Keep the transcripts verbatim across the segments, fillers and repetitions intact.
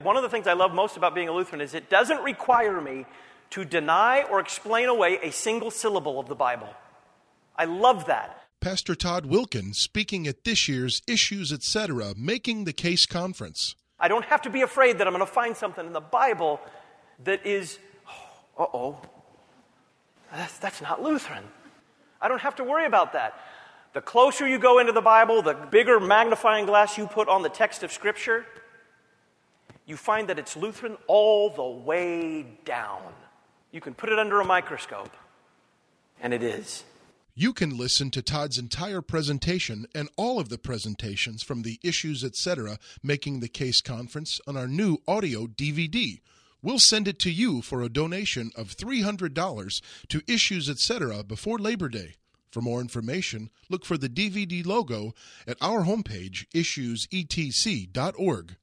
One of the things I love most about being a Lutheran is it doesn't require me to deny or explain away a single syllable of the Bible. I love that. Pastor Todd Wilken speaking at this year's Issues, et cetera, Making the Case Conference. I don't have to be afraid that I'm going to find something in the Bible that is, oh, uh-oh, that's, that's not Lutheran. I don't have to worry about that. The closer you go into the Bible, the bigger magnifying glass you put on the text of Scripture, you find that it's Lutheran all the way down. You can put it under a microscope, and it is. You can listen to Todd's entire presentation and all of the presentations from the Issues, et cetera, Making the Case Conference on our new audio D V D. We'll send it to you for a donation of three hundred dollars to Issues, et cetera before Labor Day. For more information, look for the D V D logo at our homepage, issues e t c dot org.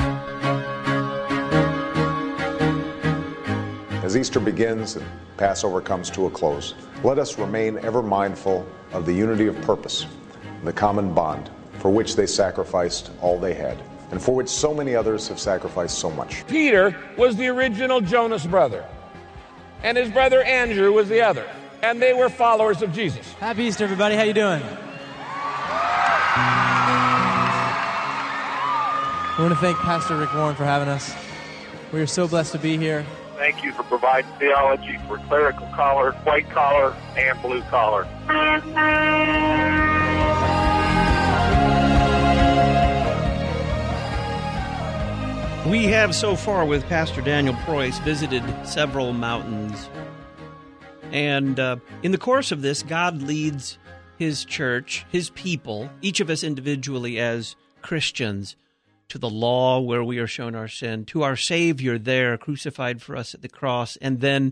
As Easter begins and Passover comes to a close, let us remain ever mindful of the unity of purpose, the common bond for which they sacrificed all they had, and for which so many others have sacrificed so much. Peter was the original Jonas brother, and his brother Andrew was the other, and they were followers of Jesus. Happy Easter, everybody. How you doing? I want to thank Pastor Rick Warren for having us. We are so blessed to be here. Thank you for providing theology for clerical collar, white collar, and blue collar. We have so far with Pastor Daniel Preuss visited several mountains. And uh, in the course of this, God leads his church, his people, each of us individually as Christians, to the law where we are shown our sin, to our Savior there crucified for us at the cross. And then,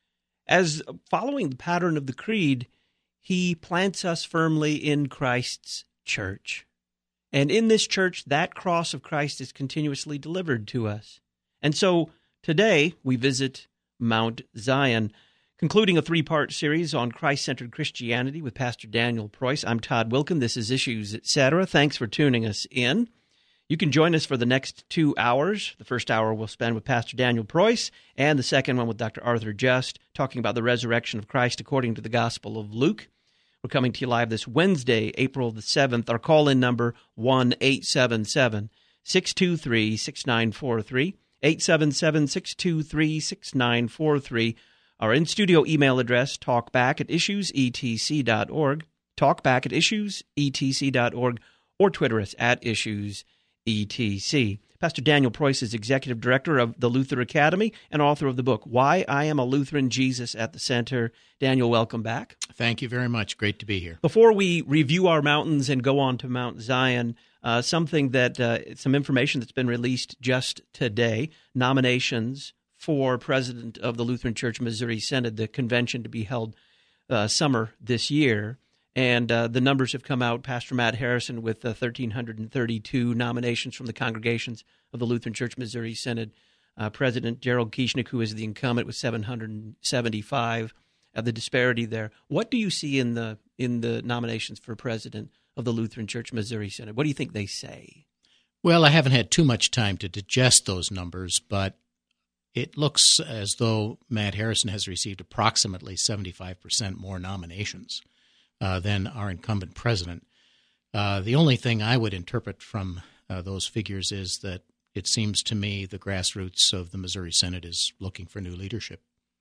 as following the pattern of the Creed, he plants us firmly in Christ's church. And in this church, that cross of Christ is continuously delivered to us. And so today we visit Mount Zion, concluding a three-part series on Christ-centered Christianity with Pastor Daniel Preuss. I'm Todd Wilken. This is Issues, et cetera. Thanks for tuning us in. You can join us for the next two hours. The first hour we'll spend with Pastor Daniel Preuss, and the second one with Doctor Arthur Just, talking about the resurrection of Christ according to the Gospel of Luke. We're coming to you live this Wednesday, April the seventh. Our call-in number, one eight seven seven, six two three, six nine four three, eight seven seven, six two three, six nine four three. Our in-studio email address, talkback at issues e t c dot org, talkback at issues e t c dot org, or Twitter us at issues E T C. Pastor Daniel Preuss is Executive Director of the Luther Academy and author of the book, Why I Am a Lutheran, Jesus at the Center. Daniel, welcome back. Thank you very much. Great to be here. Before we review our mountains and go on to Mount Zion, uh, something that, uh, some information that's been released just today, nominations for President of the Lutheran Church Missouri Synod, the convention to be held uh, summer this year. And uh, the numbers have come out. Pastor Matt Harrison with uh, one thousand three hundred thirty-two nominations from the congregations of the Lutheran Church Missouri Synod. Uh, President Gerald Kieschnick, who is the incumbent, with seven hundred seventy-five. Uh, the disparity there. What do you see in the in the nominations for president of the Lutheran Church Missouri Synod? What do you think they say? Well, I haven't had too much time to digest those numbers, but it looks as though Matt Harrison has received approximately seventy-five percent more nominations Uh, than our incumbent president. Uh, the only thing I would interpret from uh, those figures is that it seems to me the grassroots of the Missouri Synod is looking for new leadership.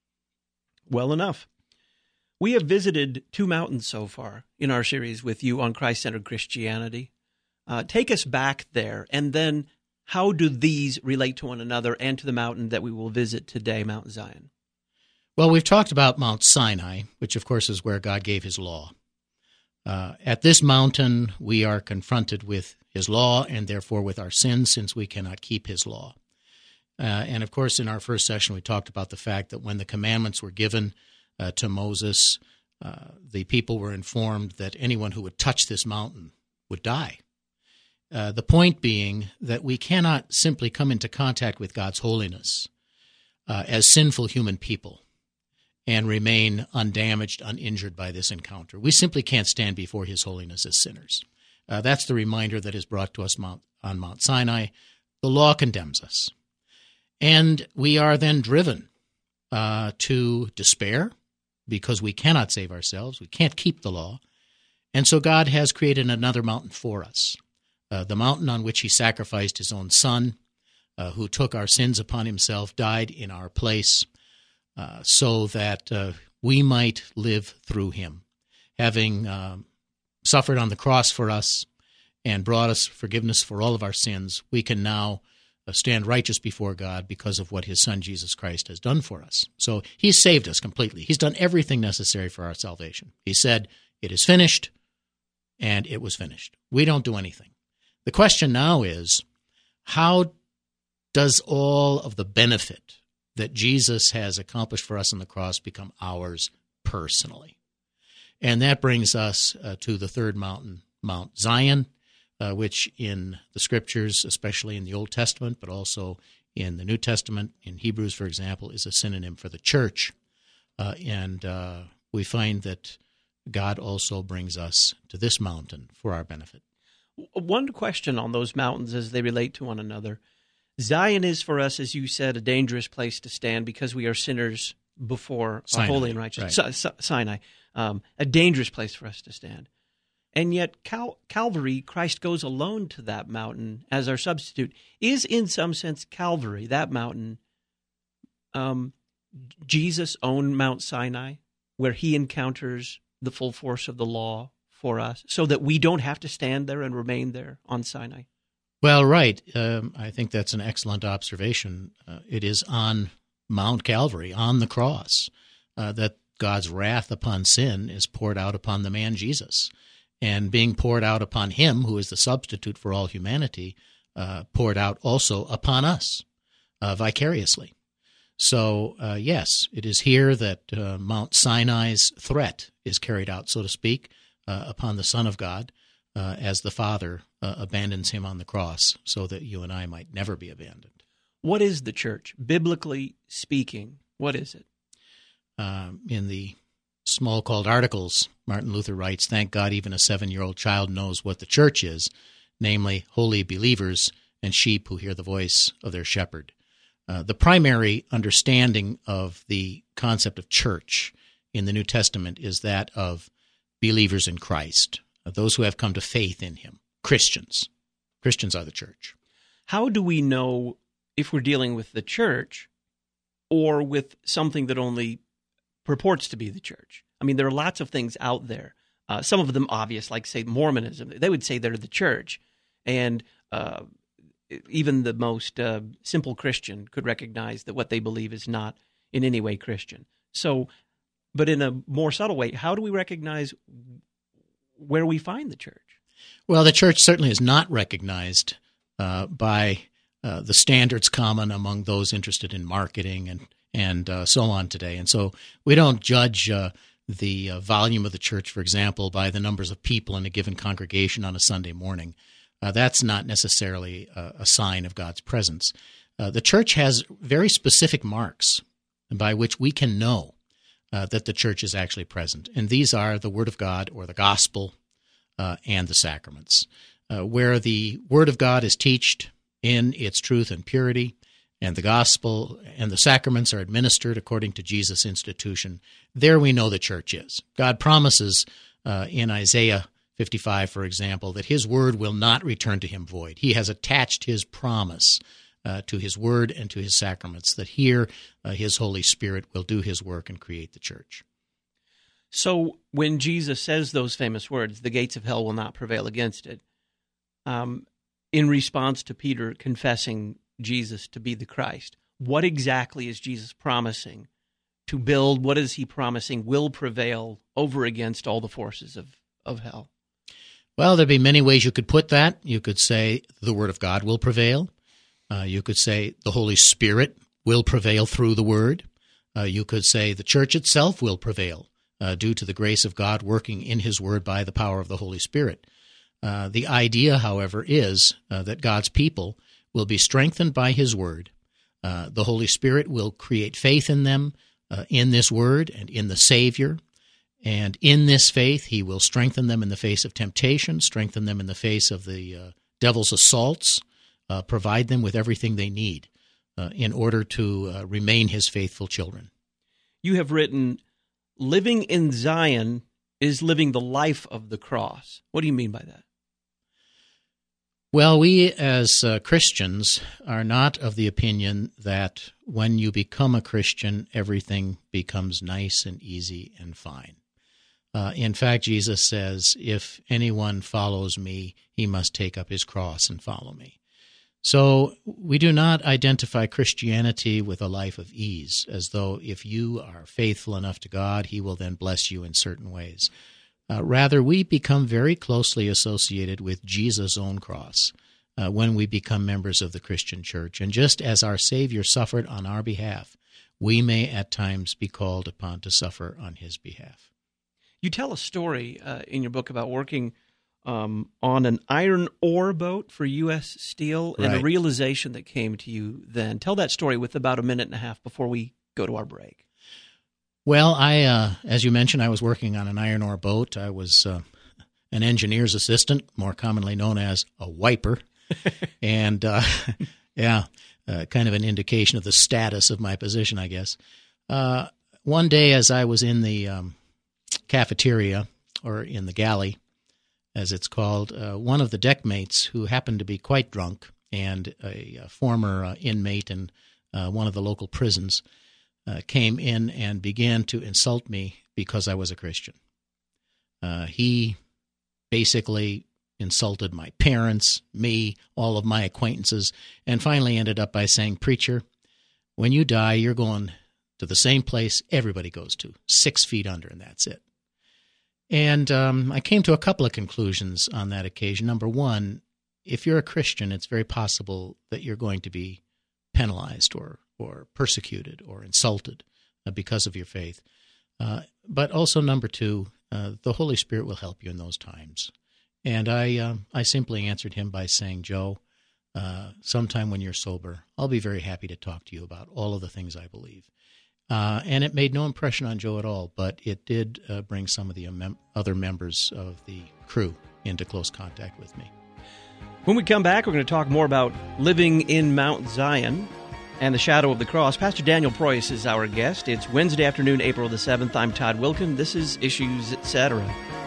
Well enough. We have visited two mountains so far in our series with you on Christ-centered Christianity. Uh, take us back there, and then how do these relate to one another and to the mountain that we will visit today, Mount Zion? Well, we've talked about Mount Sinai, which of course is where God gave his law. Uh, at this mountain, we are confronted with his law and therefore with our sins, since we cannot keep his law. Uh, and of course, in our first session, we talked about the fact that when the commandments were given uh, to Moses, uh, the people were informed that anyone who would touch this mountain would die. Uh, the point being that we cannot simply come into contact with God's holiness uh, as sinful human people and remain undamaged, uninjured by this encounter. We simply can't stand before his holiness as sinners. Uh, that's the reminder that is brought to us Mount, on Mount Sinai. The law condemns us. And we are then driven uh, to despair because we cannot save ourselves. We can't keep the law. And so God has created another mountain for us, uh, the mountain on which he sacrificed his own son, uh, who took our sins upon himself, died in our place, uh, so that uh, we might live through him. Having uh, suffered on the cross for us and brought us forgiveness for all of our sins, we can now uh, stand righteous before God because of what his son Jesus Christ has done for us. So he's saved us completely. He's done everything necessary for our salvation. He said, "It is finished," and it was finished. We don't do anything. The question now is, how does all of the benefit that Jesus has accomplished for us on the cross become ours personally? And that brings us uh, to the third mountain, Mount Zion, uh, which in the Scriptures, especially in the Old Testament, but also in the New Testament, in Hebrews, for example, is a synonym for the church. Uh, and uh, we find that God also brings us to this mountain for our benefit. One question on those mountains as they relate to one another. Zion is for us, as you said, a dangerous place to stand because we are sinners before Sinai, a holy and righteous. right. Si- Sinai, um, a dangerous place for us to stand. And yet Cal- Calvary, Christ goes alone to that mountain as our substitute. Is in some sense Calvary, that mountain, um, Jesus' own Mount Sinai, where he encounters the full force of the law for us, so that we don't have to stand there and remain there on Sinai? Well, right. Um, I think that's an excellent observation. Uh, it is on Mount Calvary, on the cross, uh, that God's wrath upon sin is poured out upon the man Jesus. And being poured out upon him, who is the substitute for all humanity, uh, poured out also upon us uh, vicariously. So, uh, yes, it is here that uh, Mount Sinai's threat is carried out, so to speak, uh, upon the Son of God, uh, as the Father uh, abandons him on the cross so that you and I might never be abandoned. What is the church? Biblically speaking, what is it? Um, in the small called Articles, Martin Luther writes, "Thank God even a seven-year-old child knows what the church is, namely holy believers and sheep who hear the voice of their shepherd." Uh, the primary understanding of the concept of church in the New Testament is that of believers in Christ, those who have come to faith in him, Christians. Christians are the church. How do we know if we're dealing with the church or with something that only purports to be the church? I mean, there are lots of things out there. Uh, some of them obvious, like, say, Mormonism. They would say they're the church. And uh, even the most uh, simple Christian could recognize that what they believe is not in any way Christian. So, but in a more subtle way, how do we recognize where we find the church? Well, the church certainly is not recognized uh, by uh, the standards common among those interested in marketing and and uh, so on today. And so we don't judge uh, the uh, volume of the church, for example, by the numbers of people in a given congregation on a Sunday morning. Uh, that's not necessarily a, a sign of God's presence. Uh, the church has very specific marks by which we can know uh, that the church is actually present. And these are the Word of God, or the gospel, uh, and the sacraments. Uh, where the Word of God is taught in its truth and purity, and the gospel and the sacraments are administered according to Jesus' institution, there we know the church is. God promises uh, in Isaiah fifty-five, for example, that his word will not return to him void. He has attached his promise uh, to his word and to his sacraments, that here uh, his Holy Spirit will do his work and create the church. So when Jesus says those famous words, the gates of hell will not prevail against it, um, in response to Peter confessing Jesus to be the Christ, what exactly is Jesus promising to build? What is he promising will prevail over against all the forces of, of hell? Well, there'd be many ways you could put that. You could say the Word of God will prevail. Uh, you could say the Holy Spirit will prevail through the Word. Uh, you could say the church itself will prevail uh, due to the grace of God working in his Word by the power of the Holy Spirit. Uh, the idea, however, is uh, that God's people will be strengthened by his word. Uh, the Holy Spirit will create faith in them, uh, in this word and in the Savior. And in this faith, he will strengthen them in the face of temptation, strengthen them in the face of the uh, devil's assaults, uh, provide them with everything they need uh, in order to uh, remain his faithful children. You have written, living in Zion is living the life of the cross. What do you mean by that? Well, we as uh, Christians are not of the opinion that when you become a Christian, everything becomes nice and easy and fine. Uh, in fact, Jesus says, if anyone follows me, he must take up his cross and follow me. So we do not identify Christianity with a life of ease, as though if you are faithful enough to God, he will then bless you in certain ways. Uh, rather, we become very closely associated with Jesus' own cross uh, when we become members of the Christian church. And just as our Savior suffered on our behalf, we may at times be called upon to suffer on his behalf. You tell a story uh, in your book about working um, on an iron ore boat for U S Steel and Right. a realization that came to you then. Tell that story with about a minute and a half before we go to our break. Well, I, uh, as you mentioned, I was working on an iron ore boat. I was uh, an engineer's assistant, more commonly known as a wiper. and, uh, yeah, uh, kind of an indication of the status of my position, I guess. Uh, one day as I was in the um, cafeteria, or in the galley, as it's called, uh, one of the deck mates, who happened to be quite drunk and a, a former uh, inmate in uh, one of the local prisons, Uh, came in and began to insult me because I was a Christian. Uh, he basically insulted my parents, me, all of my acquaintances, and finally ended up by saying, "Preacher, when you die, you're going to the same place everybody goes to, six feet under, and that's it." And um, I came to a couple of conclusions on that occasion. Number one, if you're a Christian, it's very possible that you're going to be penalized or or persecuted or insulted uh, because of your faith. Uh, but also, number two, uh, the Holy Spirit will help you in those times. And I uh, I simply answered him by saying, "Joe, uh, sometime when you're sober, I'll be very happy to talk to you about all of the things I believe." Uh, and it made no impression on Joe at all, but it did uh, bring some of the mem- other members of the crew into close contact with me. When we come back, we're going to talk more about living in Mount Zion and the shadow of the cross. Pastor Daniel Preuss is our guest. It's Wednesday afternoon, April the seventh. I'm Todd Wilkin. This is Issues, et cetera.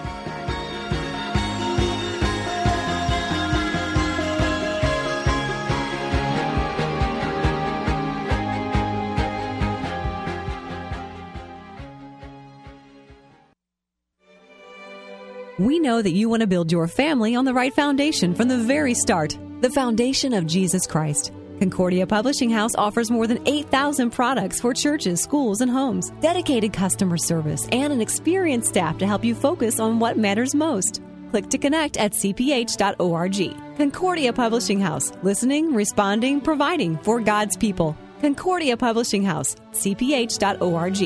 We know that you want to build your family on the right foundation from the very start, the foundation of Jesus Christ. Concordia Publishing House offers more than eight thousand products for churches, schools, and homes, dedicated customer service, and an experienced staff to help you focus on what matters most. Click to connect at c p h dot org. Concordia Publishing House, listening, responding, providing for God's people. Concordia Publishing House, c p h dot org.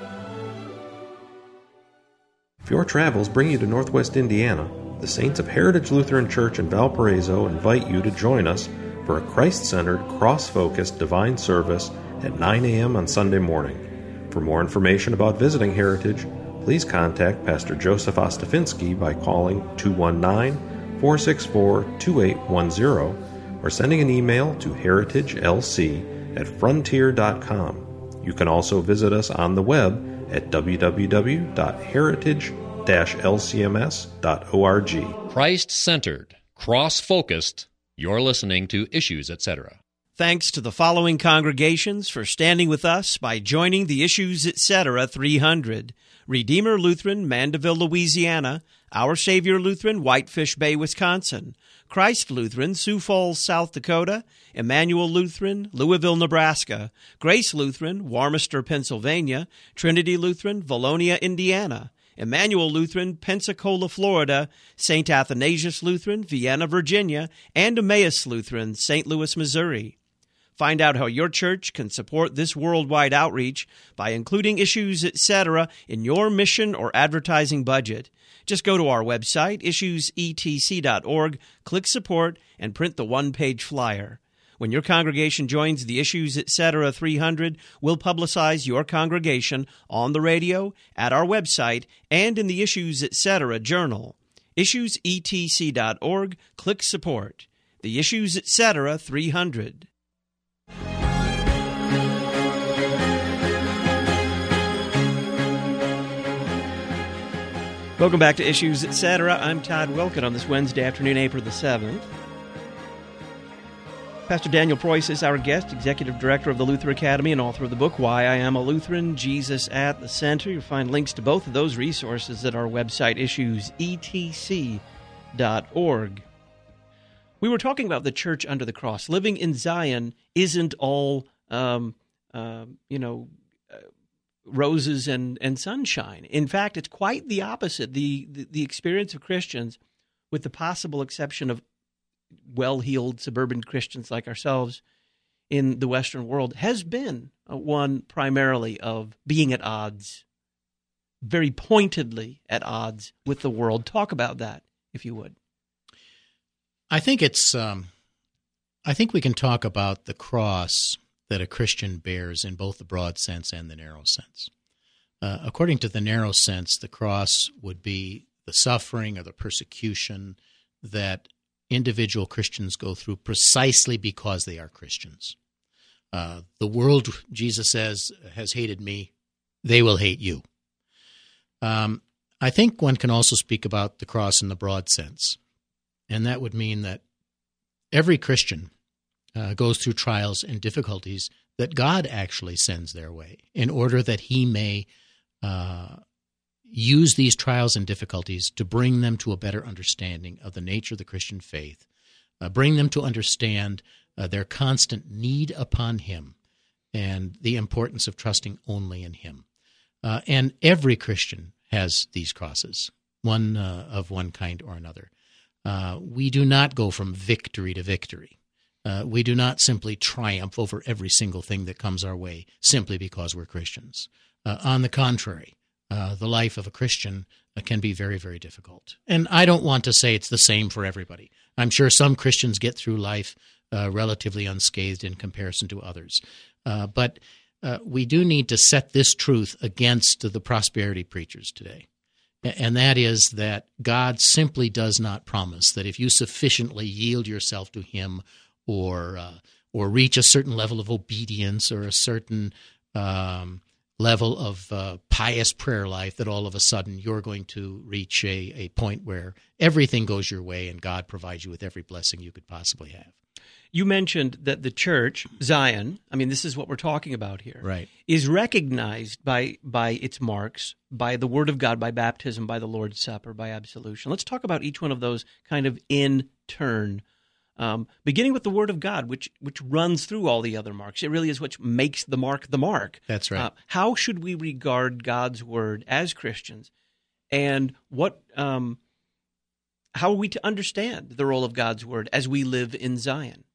If your travels bring you to Northwest Indiana, the Saints of Heritage Lutheran Church in Valparaiso invite you to join us for a Christ-centered, cross-focused divine service at nine a.m. on Sunday morning. For more information about visiting Heritage, please contact Pastor Joseph Ostafinsky by calling two one nine, four six four, two eight one zero or sending an email to heritagelc at frontier dot com. You can also visit us on the web at w w w dot heritage dash l c m s dot org. Christ-centered, cross-focused. You're listening to Issues, et cetera. Thanks to the following congregations for standing with us by joining the Issues, et cetera three hundred. Redeemer Lutheran, Mandeville, Louisiana. Our Savior Lutheran, Whitefish Bay, Wisconsin. Christ Lutheran, Sioux Falls, South Dakota. Emmanuel Lutheran, Louisville, Nebraska. Grace Lutheran, Warmester, Pennsylvania. Trinity Lutheran, Valonia, Indiana. Emmanuel Lutheran, Pensacola, Florida. Saint Athanasius Lutheran, Vienna, Virginia. And Emmaus Lutheran, Saint Louis, Missouri. Find out how your church can support this worldwide outreach by including Issues, et cetera in your mission or advertising budget. Just go to our website, issues e t c dot org, click Support, and print the one-page flyer. When your congregation joins the Issues, et cetera three hundred, we'll publicize your congregation on the radio, at our website, and in the Issues, et cetera journal. issues e t c dot org, click Support. The Issues, et cetera three hundred. Welcome back to Issues, et cetera. I'm Todd Wilken on this Wednesday afternoon, April the seventh. Pastor Daniel Preuss is our guest, Executive Director of the Luther Academy and author of the book, Why I Am a Lutheran, Jesus at the Center. You'll find links to both of those resources at our website, issues e t c dot org. We were talking about the church under the cross. Living in Zion isn't all, um, uh, you know, uh, roses and, and sunshine. In fact, it's quite the opposite. The, the the experience of Christians, with the possible exception of well-heeled suburban Christians like ourselves in the Western world, has been one primarily of being at odds, very pointedly at odds with the world. Talk about that, if you would. I think it's. Um, I think we can talk about the cross that a Christian bears in both the broad sense and the narrow sense. Uh, according to the narrow sense, the cross would be the suffering or the persecution that individual Christians go through precisely because they are Christians. Uh, the world, Jesus says, has hated me. They will hate you. Um, I think one can also speak about the cross in the broad sense, and that would mean that every Christian Uh, goes through trials and difficulties that God actually sends their way in order that he may uh, use these trials and difficulties to bring them to a better understanding of the nature of the Christian faith, uh, bring them to understand uh, their constant need upon him and the importance of trusting only in him. Uh, and every Christian has these crosses, one uh, of one kind or another. Uh, we do not go from victory to victory. Uh, we do not simply triumph over every single thing that comes our way simply because we're Christians. Uh, on the contrary, uh, the life of a Christian uh, can be very, very difficult. And I don't want to say it's the same for everybody. I'm sure some Christians get through life uh, relatively unscathed in comparison to others. Uh, but uh, we do need to set this truth against the prosperity preachers today. And that is that God simply does not promise that if you sufficiently yield yourself to him or uh, or reach a certain level of obedience or a certain um, level of uh, pious prayer life, that all of a sudden you're going to reach a, a point where everything goes your way and God provides you with every blessing you could possibly have. You mentioned that the church, Zion, I mean, this is what we're talking about here, right, is recognized by by its marks, by the Word of God, by baptism, by the Lord's Supper, by absolution. Let's talk about each one of those kind of in turn. Um, beginning with the Word of God, which which runs through all the other marks. It really is what makes the mark the mark. That's right. Uh, how should we regard God's Word as Christians, and what? Um, how are we to understand the role of God's Word as we live in Zion?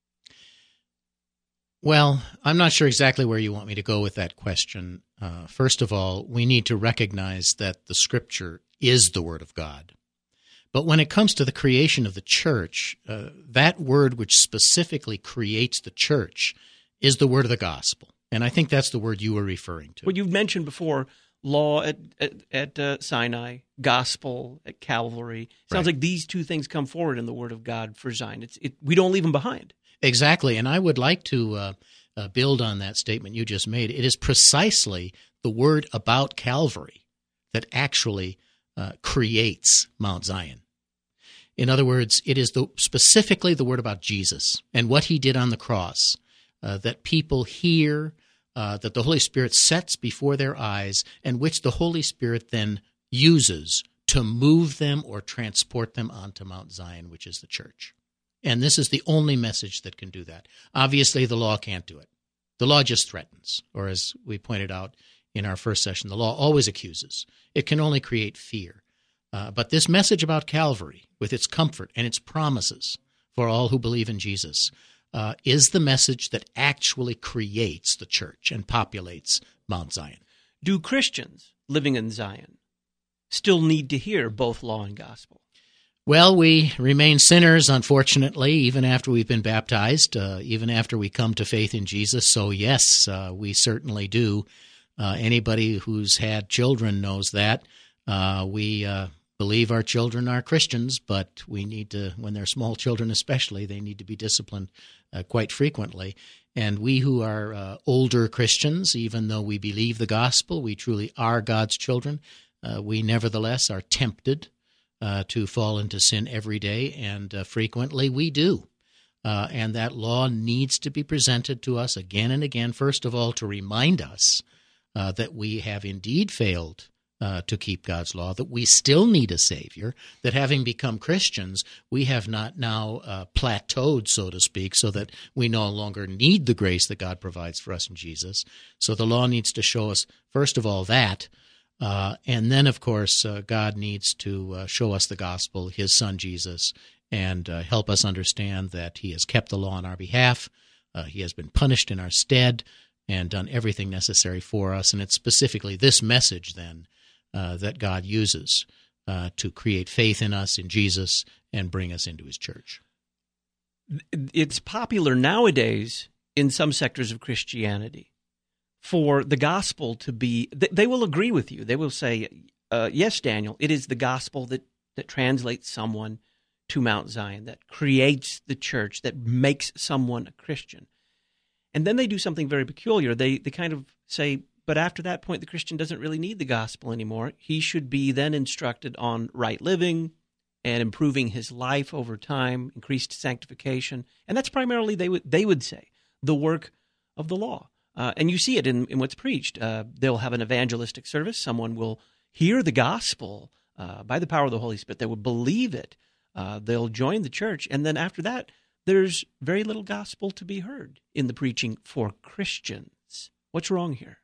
Well, I'm not sure exactly where you want me to go with that question. Uh, first of all, we need to recognize that the Scripture is the Word of God. But when it comes to the creation of the church, uh, that word which specifically creates the church is the word of the gospel. And I think that's the word you were referring to. Well, you've mentioned before law at at, at uh, Sinai, gospel at Calvary. Sounds Right. like these two things come forward in the Word of God for Zion. It's it, we don't leave them behind. Exactly. And I would like to uh, uh, build on that statement you just made. It is precisely the word about Calvary that actually Uh, creates Mount Zion. In other words, it is the, specifically the word about Jesus and what he did on the cross uh, that people hear, uh, that the Holy Spirit sets before their eyes, and which the Holy Spirit then uses to move them or transport them onto Mount Zion, which is the church. And this is the only message that can do that. Obviously, the law can't do it. The law just threatens, or as we pointed out in our first session, the law always accuses. It can only create fear. Uh, but this message about Calvary, with its comfort and its promises for all who believe in Jesus, uh, is the message that actually creates the church and populates Mount Zion. Do Christians living in Zion still need to hear both law and gospel? Well, we remain sinners, unfortunately, even after we've been baptized, uh, even after we come to faith in Jesus. So, yes, uh, we certainly do. Uh, anybody who's had children knows that. Uh, we uh, believe our children are Christians, but we need to, when they're small children especially, they need to be disciplined uh, quite frequently. And we who are uh, older Christians, even though we believe the gospel, we truly are God's children, Uh, we nevertheless are tempted uh, to fall into sin every day, and uh, frequently we do. Uh, and that law needs to be presented to us again and again, first of all, to remind us uh, that we have indeed failed uh, to keep God's law, that we still need a Savior, that having become Christians, we have not now uh, plateaued, so to speak, so that we no longer need the grace that God provides for us in Jesus. So the law needs to show us, first of all, that. Uh, and then, of course, uh, God needs to uh, show us the gospel, His Son Jesus, and uh, help us understand that He has kept the law on our behalf. Uh, he has been punished in our stead and done everything necessary for us. And it's specifically this message, then, uh, that God uses uh, to create faith in us, in Jesus, and bring us into His church. It's popular nowadays in some sectors of Christianity for the gospel to be, they will agree with you. They will say, uh, yes, Daniel, it is the gospel that, that translates someone to Mount Zion, that creates the church, that makes someone a Christian. And then they do something very peculiar. They they kind of say, but after that point, the Christian doesn't really need the gospel anymore. He should be then instructed on right living and improving his life over time, increased sanctification. And that's primarily, they would they would say, the work of the law. Uh, and you see it in, in what's preached. Uh, they'll have an evangelistic service. Someone will hear the gospel uh, by the power of the Holy Spirit. They will believe it. Uh, they'll join the church. And then after that, there's very little gospel to be heard in the preaching for Christians. What's wrong here?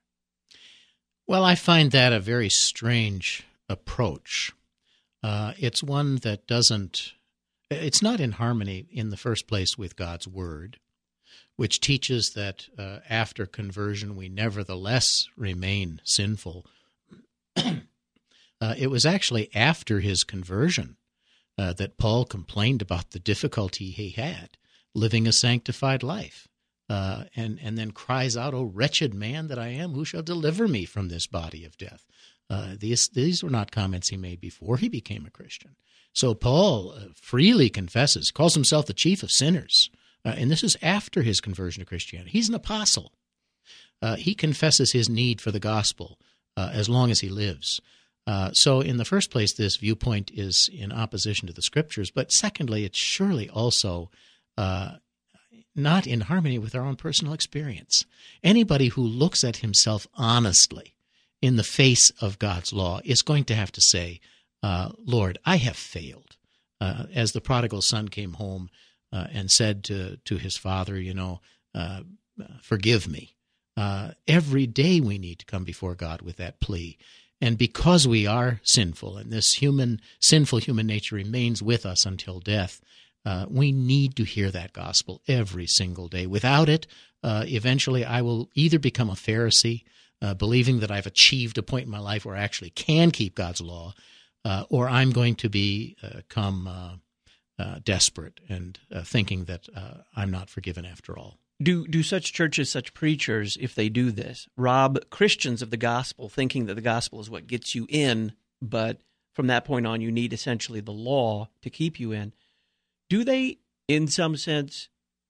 Well, I find that a very strange approach. Uh, it's one that doesn't, it's not in harmony in the first place with God's Word, which teaches that uh, after conversion we nevertheless remain sinful. uh, it was actually after his conversion uh, that Paul complained about the difficulty he had living a sanctified life. Uh, and, and then cries out, "O wretched man that I am, who shall deliver me from this body of death?" Uh, these, these were not comments he made before he became a Christian. So Paul uh, freely confesses, calls himself the chief of sinners, uh, and this is after his conversion to Christianity. He's an apostle. Uh, he confesses his need for the gospel uh, as long as he lives. Uh, so in the first place, this viewpoint is in opposition to the Scriptures, but secondly, it's surely also uh, not in harmony with our own personal experience. Anybody who looks at himself honestly in the face of God's law is going to have to say, uh, Lord, I have failed. Uh, as the prodigal son came home uh, and said to, to his father, you know, uh, forgive me. Uh, every day we need to come before God with that plea. And because we are sinful, and this human, sinful human nature remains with us until death, Uh, we need to hear that gospel every single day. Without it, uh, eventually I will either become a Pharisee, uh, believing that I've achieved a point in my life where I actually can keep God's law, uh, or I'm going to be, uh, become uh, uh, desperate and uh, thinking that uh, I'm not forgiven after all. Do do such churches, such preachers, if they do this, rob Christians of the gospel, thinking that the gospel is what gets you in, but from that point on you need essentially the law to keep you in? Do they, in some sense,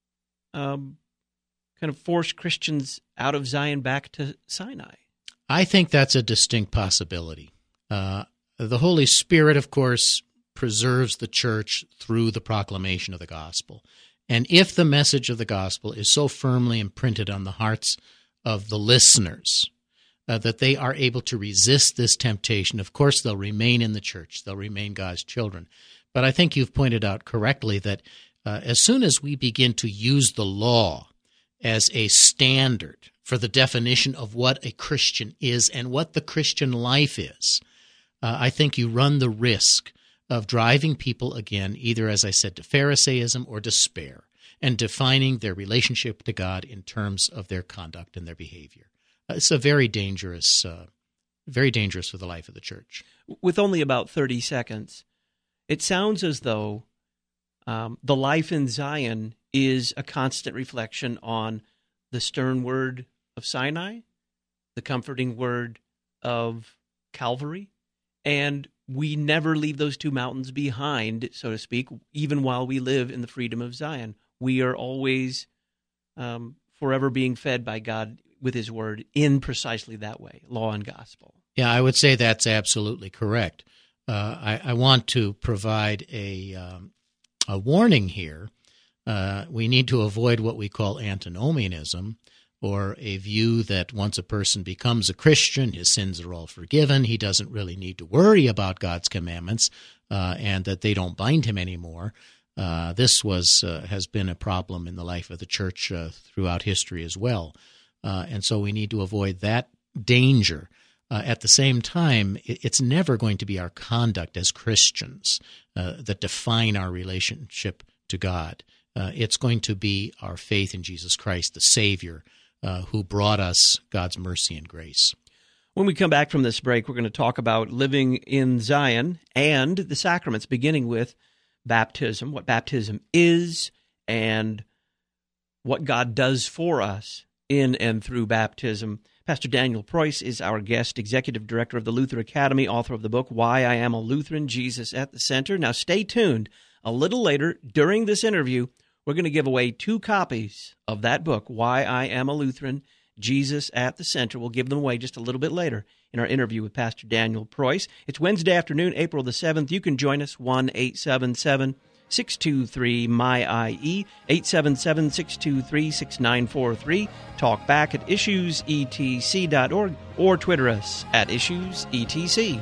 um, kind of force Christians out of Zion back to Sinai? I think that's a distinct possibility. Uh, the Holy Spirit, of course, preserves the church through the proclamation of the gospel. And if the message of the gospel is so firmly imprinted on the hearts of the listeners uh, that they are able to resist this temptation, of course they'll remain in the church. They'll remain God's children. But I think you've pointed out correctly that uh, as soon as we begin to use the law as a standard for the definition of what a Christian is and what the Christian life is, uh, I think you run the risk of driving people again, either, as I said, to Pharisaism or despair, and defining their relationship to God in terms of their conduct and their behavior. Uh, it's a very dangerous, uh, very dangerous for the life of the church. With only about thirty seconds, it sounds as though um, the life in Zion is a constant reflection on the stern word of Sinai, the comforting word of Calvary, and we never leave those two mountains behind, so to speak, even while we live in the freedom of Zion. We are always um, forever being fed by God with His word in precisely that way, law and gospel. Yeah, I would say that's absolutely correct. Uh, I, I want to provide a, um, a warning here. Uh, we need to avoid what we call antinomianism, or a view that once a person becomes a Christian, his sins are all forgiven, he doesn't really need to worry about God's commandments, uh, and that they don't bind him anymore. Uh, this was uh, has been a problem in the life of the church uh, throughout history as well. Uh, and so we need to avoid that danger. Uh, at the same time, it, it's never going to be our conduct as Christians uh, that define our relationship to God. Uh, it's going to be our faith in Jesus Christ, the Savior, Uh, who brought us God's mercy and grace. When we come back from this break, we're going to talk about living in Zion and the sacraments, beginning with baptism, what baptism is, and what God does for us in and through baptism. Pastor Daniel Preuss is our guest, Executive Director of the Luther Academy, author of the book, Why I Am a Lutheran, Jesus at the Center. Now, stay tuned. A little later, during this interview, we're going to give away two copies of that book, Why I Am a Lutheran, Jesus at the Center. We'll give them away just a little bit later in our interview with Pastor Daniel Preuss. It's Wednesday afternoon, April the seventh. You can join us, one eight seven seven, six two three, M Y I E, eight seven seven, six two three, six nine four three. Talk back at issues e t c dot org or Twitter us at issues e t c.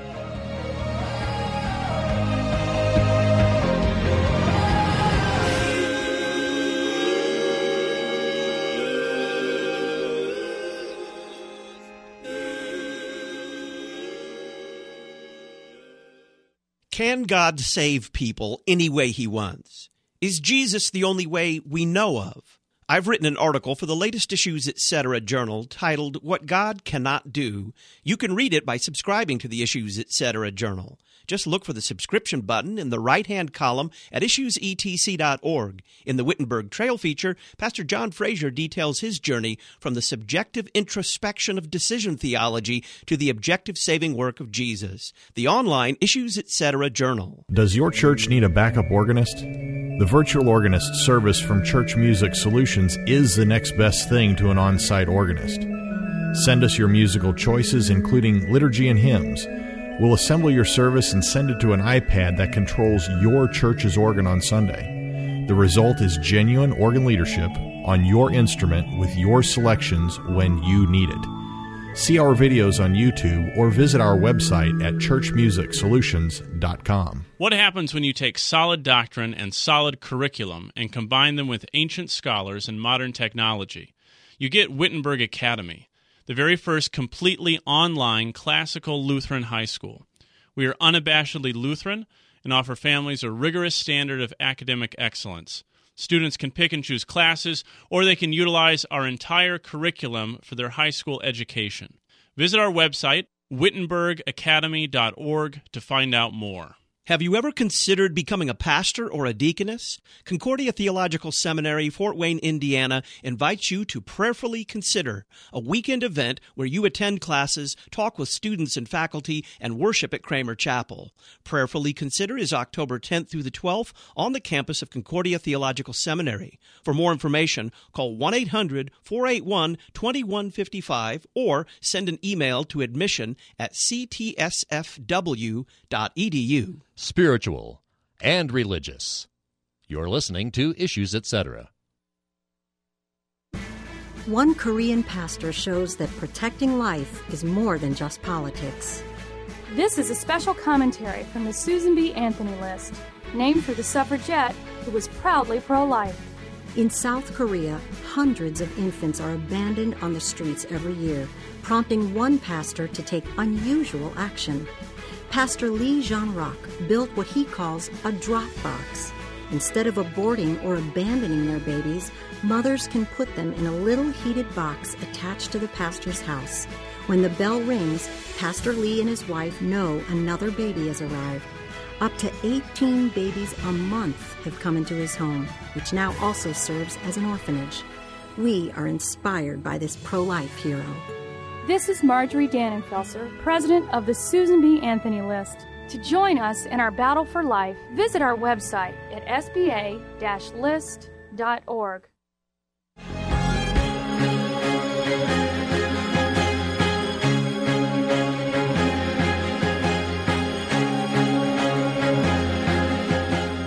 Can God save people any way he wants? Is Jesus the only way we know of? I've written an article for the latest Issues Etc. journal titled, What God Cannot Do. You can read it by subscribing to the Issues Etc. journal. Just look for the subscription button in the right-hand column at issues e t c dot org. In the Wittenberg Trail feature, Pastor John Fraser details his journey from the subjective introspection of decision theology to the objective saving work of Jesus. The online Issues Etc. journal. Does your church need a backup organist? The virtual organist service from Church Music Solutions is the next best thing to an on-site organist. Send us your musical choices, including liturgy and hymns. We'll assemble your service and send it to an iPad that controls your church's organ on Sunday. The result is genuine organ leadership on your instrument with your selections when you need it. See our videos on YouTube or visit our website at church music solutions dot com. What happens when you take solid doctrine and solid curriculum and combine them with ancient scholars and modern technology? You get Wittenberg Academy, the very first completely online classical Lutheran high school. We are unabashedly Lutheran and offer families a rigorous standard of academic excellence. Students can pick and choose classes, or they can utilize our entire curriculum for their high school education. Visit our website, wittenberg academy dot org, to find out more. Have you ever considered becoming a pastor or a deaconess? Concordia Theological Seminary, Fort Wayne, Indiana, invites you to Prayerfully Consider, a weekend event where you attend classes, talk with students and faculty, and worship at Kramer Chapel. Prayerfully Consider is October tenth through the twelfth on the campus of Concordia Theological Seminary. For more information, call one eight hundred, four eight one, two one five five or send an email to admission at c t s f w dot e d u. Spiritual and religious. You're listening to Issues Etc. One Korean pastor shows that protecting life is more than just politics. This is a special commentary from the Susan B. Anthony List, named for the suffragette who was proudly pro-life. In South Korea, hundreds of infants are abandoned on the streets every year, prompting one pastor to take unusual action. Pastor Lee Jean-Roch built what he calls a drop box. Instead of aborting or abandoning their babies, mothers can put them in a little heated box attached to the pastor's house. When the bell rings, Pastor Lee and his wife know another baby has arrived. Up to eighteen babies a month have come into his home, which now also serves as an orphanage. We are inspired by this pro-life hero. This is Marjorie Dannenfelser, president of the Susan B. Anthony List. To join us in our battle for life, visit our website at s b a dash list dot org.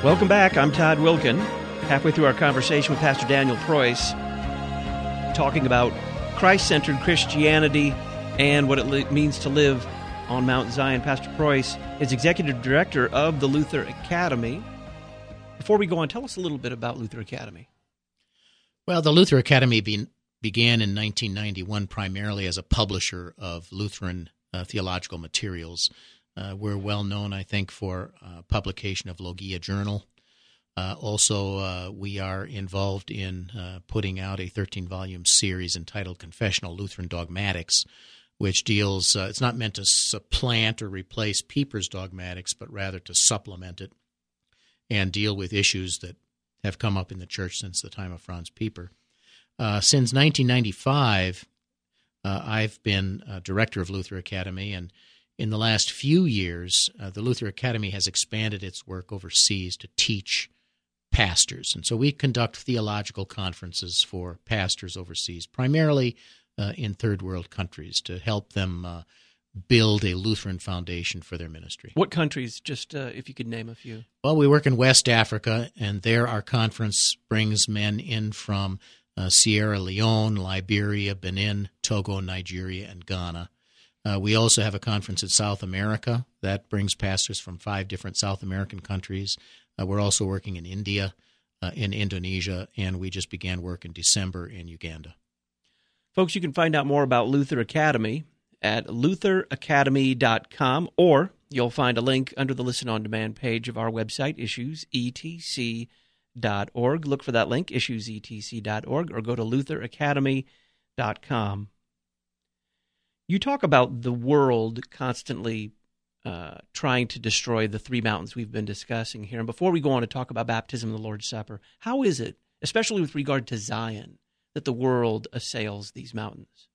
Welcome back. I'm Todd Wilkin, halfway through our conversation with Pastor Daniel Preuss, talking about Christ-centered Christianity and what it li- means to live on Mount Zion. Pastor Preuss is executive director of the Luther Academy. Before we go on, tell us a little bit about Luther Academy. Well, the Luther Academy be- began in nineteen ninety-one primarily as a publisher of Lutheran uh, theological materials. Uh, we're well known, I think, for uh, publication of Logia Journal. Uh, also, uh, we are involved in uh, putting out a thirteen-volume series entitled Confessional Lutheran Dogmatics, which deals, uh, it's not meant to supplant or replace Pieper's dogmatics, but rather to supplement it and deal with issues that have come up in the church since the time of Franz Pieper. Uh, since nineteen ninety-five, uh, I've been uh, director of Luther Academy, and in the last few years, uh, the Luther Academy has expanded its work overseas to teach pastors. And so we conduct theological conferences for pastors overseas, primarily uh, in third world countries, to help them uh, build a Lutheran foundation for their ministry. What countries, just uh, if you could name a few? Well, we work in West Africa, and there our conference brings men in from uh, Sierra Leone, Liberia, Benin, Togo, Nigeria, and Ghana. Uh, we also have a conference in South America that brings pastors from five different South American countries. Uh, we're also working in India, uh, in Indonesia, and we just began work in December in Uganda. Folks, you can find out more about Luther Academy at luther academy dot com, or you'll find a link under the Listen On Demand page of our website, issues e t c dot org. Look for that link, issues e t c dot org, or go to luther academy dot com. You talk about the world constantly uh, trying to destroy the three mountains we've been discussing here. And before we go on to talk about baptism and the Lord's Supper, how is it, especially with regard to Zion, that the world assails these mountains?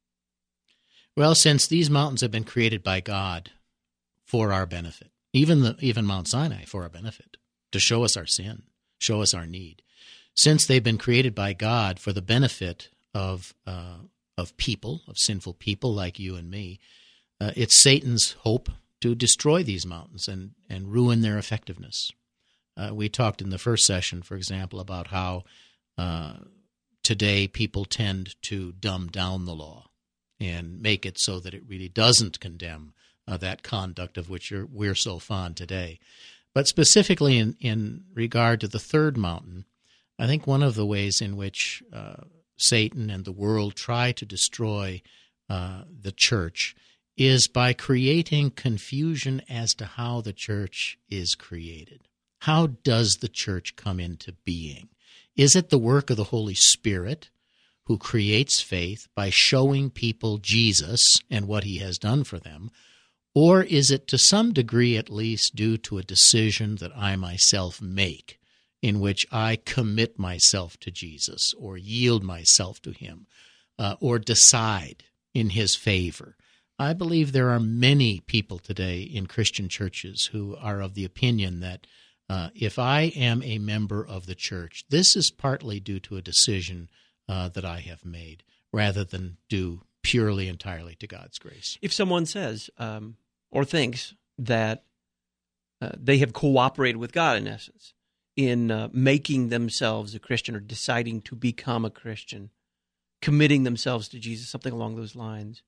Well, since these mountains have been created by God for our benefit, even the even Mount Sinai for our benefit, to show us our sin, show us our need. Since they've been created by God for the benefit of uh, of people, of sinful people like you and me, uh, it's Satan's hope to destroy these mountains and, and ruin their effectiveness. Uh, we talked in the first session, for example, about how uh, today people tend to dumb down the law and make it so that it really doesn't condemn uh, that conduct of which you're, we're so fond today. But specifically in, in regard to the third mountain, I think one of the ways in which uh, Satan and the world try to destroy uh, the church is by creating confusion as to how the church is created. How does the church come into being? Is it the work of the Holy Spirit who creates faith by showing people Jesus and what he has done for them? Or is it to some degree at least due to a decision that I myself make, in which I commit myself to Jesus or yield myself to him uh, or decide in his favor? I believe there are many people today in Christian churches who are of the opinion that uh, if I am a member of the church, this is partly due to a decision uh, that I have made rather than due purely entirely to God's grace. If someone says um, or thinks that uh, they have cooperated with God, in essence, in uh, making themselves a Christian or deciding to become a Christian, committing themselves to Jesus, something along those lines,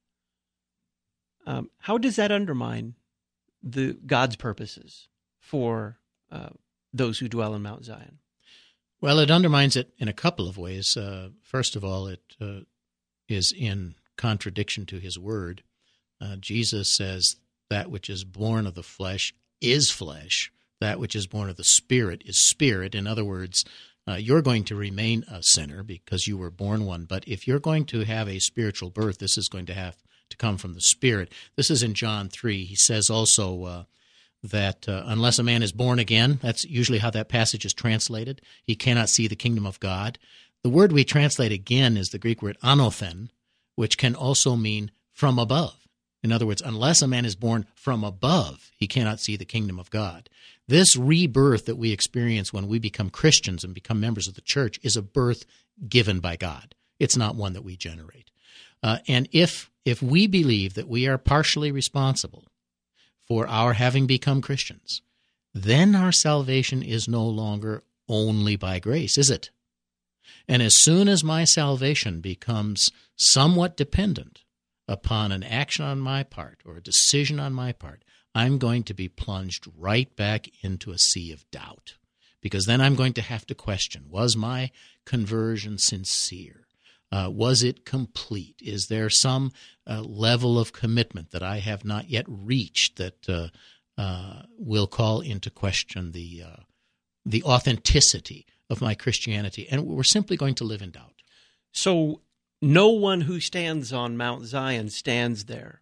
um, how does that undermine the God's purposes for uh, those who dwell in Mount Zion? Well, it undermines it in a couple of ways. Uh, first of all, it uh, is in contradiction to his word. Uh, Jesus says, that which is born of the flesh is flesh. That which is born of the Spirit is spirit. In other words, uh, you're going to remain a sinner because you were born one. But if you're going to have a spiritual birth, this is going to have to come from the Spirit. This is in John three. He says also uh, that uh, unless a man is born again, that's usually how that passage is translated, he cannot see the kingdom of God. The word we translate again is the Greek word anothen, which can also mean from above. In other words, unless a man is born from above, he cannot see the kingdom of God. This rebirth that we experience when we become Christians and become members of the church is a birth given by God. It's not one that we generate. Uh, and if if we believe that we are partially responsible for our having become Christians, then our salvation is no longer only by grace, is it? And as soon as my salvation becomes somewhat dependent upon an action on my part or a decision on my part, I'm going to be plunged right back into a sea of doubt, because then I'm going to have to question, was my conversion sincere? Uh, was it complete? Is there some uh, level of commitment that I have not yet reached that uh, uh, will call into question the uh, the authenticity of my Christianity? And we're simply going to live in doubt. So no one who stands on Mount Zion stands there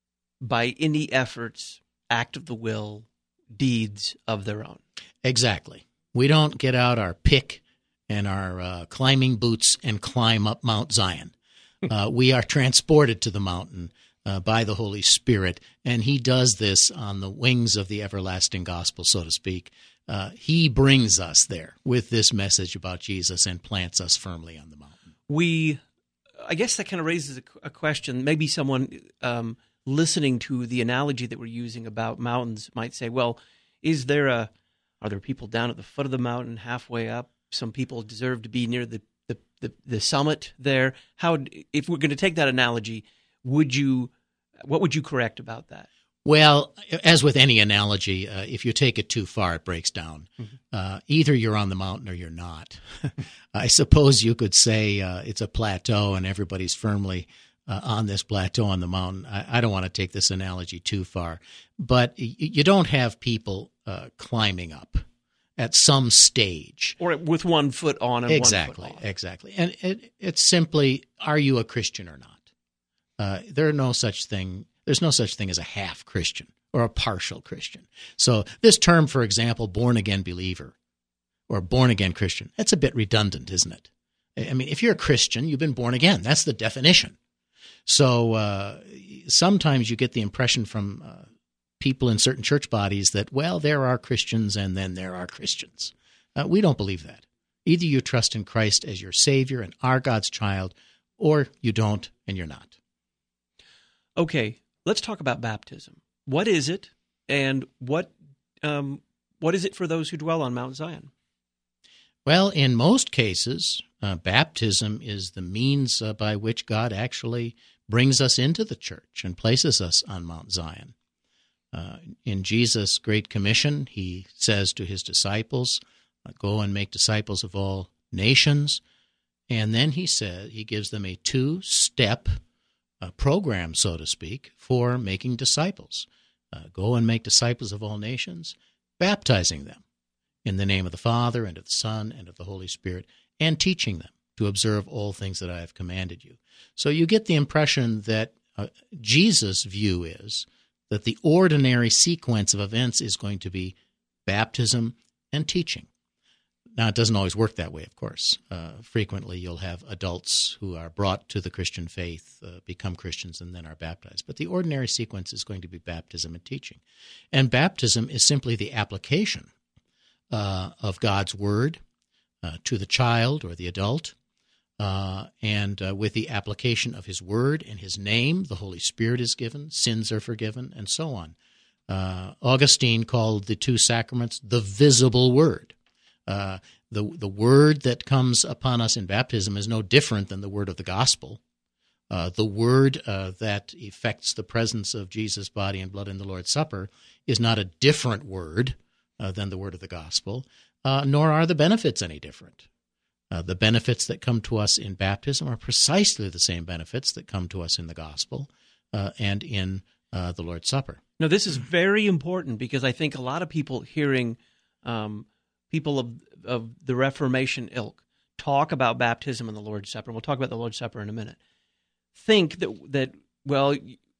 by any efforts, act of the will, deeds of their own. Exactly. We don't get out our pick and our uh, climbing boots and climb up Mount Zion. Uh, we are transported to the mountain uh, by the Holy Spirit, and he does this on the wings of the everlasting gospel, so to speak. Uh, he brings us there with this message about Jesus and plants us firmly on the mountain. We, I guess that kind of raises a, a question. Maybe someone um, listening to the analogy that we're using about mountains might say, well, is there a, are there people down at the foot of the mountain, halfway up? Some people deserve to be near the, the, the, the summit there. How, if we're going to take that analogy, would you, what would you correct about that? Well, as with any analogy, uh, if you take it too far, it breaks down. Mm-hmm. Uh, either you're on the mountain or you're not. I suppose you could say uh, it's a plateau and everybody's firmly uh, on this plateau on the mountain. I, I don't want to take this analogy too far. But y- you don't have people uh, climbing up at some stage. Or with one foot on and exactly, one foot off. Exactly. And it, it's simply, are you a Christian or not? Uh, there are no such thing. There's no such thing as a half Christian or a partial Christian. So this term, for example, born-again believer or born-again Christian, that's a bit redundant, isn't it? I mean, if you're a Christian, you've been born again. That's the definition. So uh, sometimes you get the impression from uh, people in certain church bodies that, well, there are Christians and then there are Christians. Uh, we don't believe that. Either you trust in Christ as your Savior and are God's child, or you don't and you're not. Okay, let's talk about baptism. What is it, and what um, what is it for those who dwell on Mount Zion? Well, in most cases, uh, baptism is the means uh, by which God actually brings us into the church and places us on Mount Zion. Uh, in Jesus' Great Commission, he says to his disciples, go and make disciples of all nations. And then he says, he gives them a two-step uh, program, so to speak, for making disciples. Uh, go and make disciples of all nations, baptizing them in the name of the Father and of the Son and of the Holy Spirit, and teaching them to observe all things that I have commanded you. So you get the impression that uh, Jesus' view is that the ordinary sequence of events is going to be baptism and teaching. Now, it doesn't always work that way, of course. Uh, frequently, you'll have adults who are brought to the Christian faith, uh, become Christians, and then are baptized. But the ordinary sequence is going to be baptism and teaching. And baptism is simply the application uh, of God's Word uh, to the child or the adult, uh, and uh, with the application of His Word and His name, the Holy Spirit is given, sins are forgiven, and so on. Uh, Augustine called the two sacraments the visible Word. Uh, the the word that comes upon us in baptism is no different than the word of the gospel. Uh, the word uh, that effects the presence of Jesus' body and blood in the Lord's Supper is not a different word uh, than the word of the gospel, uh, nor are the benefits any different. Uh, the benefits that come to us in baptism are precisely the same benefits that come to us in the gospel uh, and in uh, the Lord's Supper. Now, this is very important because I think a lot of people hearing um, people of, of the Reformation ilk talk about baptism and the Lord's Supper, and we'll talk about the Lord's Supper in a minute, think that, that well,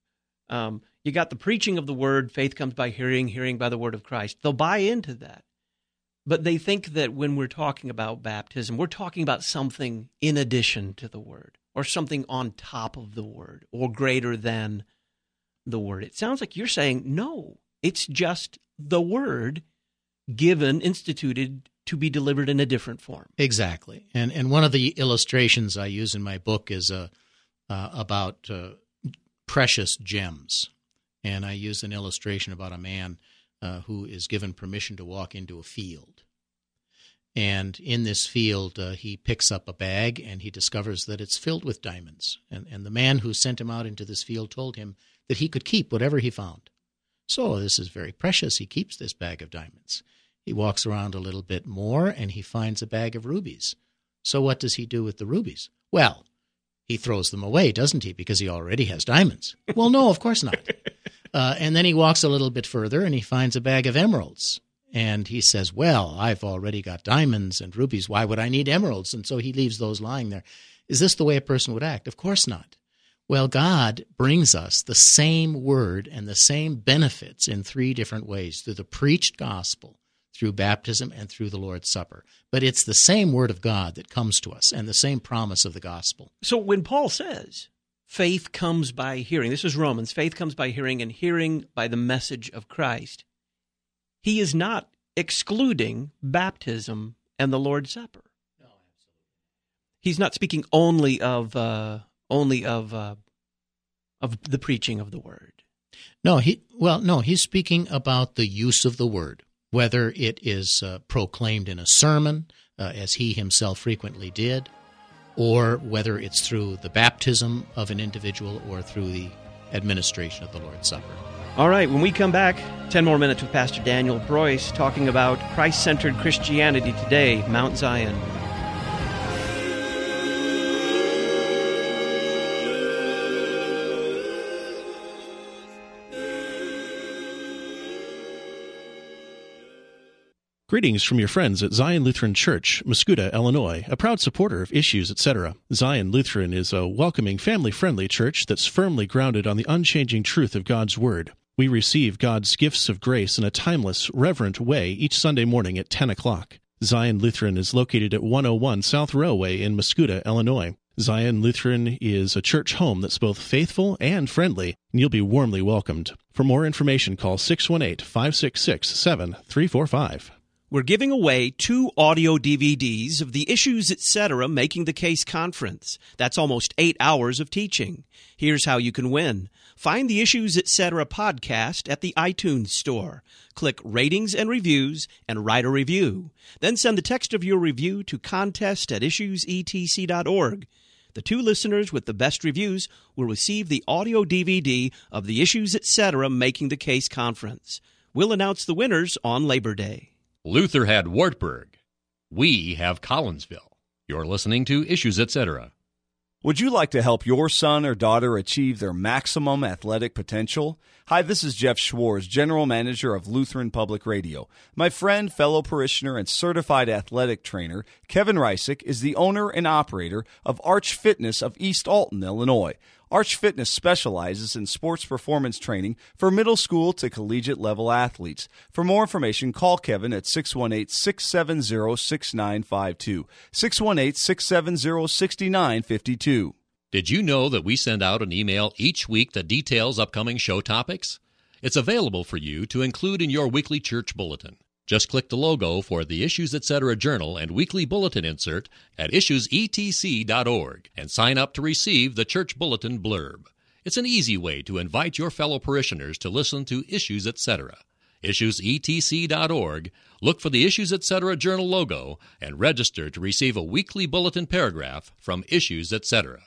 um, you got the preaching of the Word, faith comes by hearing, hearing by the Word of Christ. They'll buy into that. But they think that when we're talking about baptism, we're talking about something in addition to the Word, or something on top of the Word, or greater than the Word. It sounds like you're saying, no, it's just the Word given, instituted to be delivered in a different form. Exactly. And and one of the illustrations I use in my book is uh, uh, about uh, precious gems. And I use an illustration about a man uh, who is given permission to walk into a field. And in this field, uh, he picks up a bag, and he discovers that it's filled with diamonds. And, and the man who sent him out into this field told him that he could keep whatever he found. So this is very precious. He keeps this bag of diamonds. He walks around a little bit more, and he finds a bag of rubies. So what does he do with the rubies? Well, he throws them away, doesn't he, because he already has diamonds? Well, no, of course not. Uh, and then he walks a little bit further, and he finds a bag of emeralds. And he says, well, I've already got diamonds and rubies. Why would I need emeralds? And so he leaves those lying there. Is this the way a person would act? Of course not. Well, God brings us the same word and the same benefits in three different ways, through the preached gospel, through baptism, and through the Lord's Supper. But it's the same word of God that comes to us and the same promise of the gospel. So when Paul says, faith comes by hearing, this is Romans, faith comes by hearing, and hearing by the message of Christ, he is not excluding baptism and the Lord's Supper. No, absolutely. He's not speaking only of uh, only of uh, of the preaching of the word. No, he well, no, he's speaking about the use of the word, whether it is uh, proclaimed in a sermon, uh, as he himself frequently did, or whether it's through the baptism of an individual or through the administration of the Lord's Supper. All right, when we come back, ten more minutes with Pastor Daniel Preuss talking about Christ-centered Christianity today, Mount Zion. Greetings from your friends at Zion Lutheran Church, Muscuda, Illinois, a proud supporter of Issues, et cetera. Zion Lutheran is a welcoming, family-friendly church that's firmly grounded on the unchanging truth of God's Word. We receive God's gifts of grace in a timeless, reverent way each Sunday morning at ten o'clock. Zion Lutheran is located at one oh one South Railway in Muscuda, Illinois. Zion Lutheran is a church home that's both faithful and friendly, and you'll be warmly welcomed. For more information, call six one eight, five six six, seven three four five. We're giving away two audio D V Ds of the Issues, et cetera. Making the Case Conference. That's almost eight hours of teaching. Here's how you can win. Find the Issues, et cetera. podcast at the iTunes Store. Click Ratings and Reviews and write a review. Then send the text of your review to contest at issues e t c dot org. The two listeners with the best reviews will receive the audio D V D of the Issues, et cetera. Making the Case Conference. We'll announce the winners on Labor Day. Luther had Wartburg. We have Collinsville. You're listening to Issues, et cetera. Would you like to help your son or daughter achieve their maximum athletic potential? Hi, this is Jeff Schwartz, General Manager of Lutheran Public Radio. My friend, fellow parishioner, and certified athletic trainer, Kevin Reisick, is the owner and operator of Arch Fitness of East Alton, Illinois. Arch Fitness specializes in sports performance training for middle school to collegiate level athletes. For more information, call Kevin at six one eight, six seven zero, six nine five two, six one eight, six seven zero, six nine five two. Did you know that we send out an email each week that details upcoming show topics? It's available for you to include in your weekly church bulletin. Just click the logo for the Issues, et cetera. Journal and weekly bulletin insert at issues e t c dot org and sign up to receive the church bulletin blurb. It's an easy way to invite your fellow parishioners to listen to Issues, et cetera. issues e t c dot org, look for the Issues, et cetera. Journal logo, and register to receive a weekly bulletin paragraph from Issues, et cetera.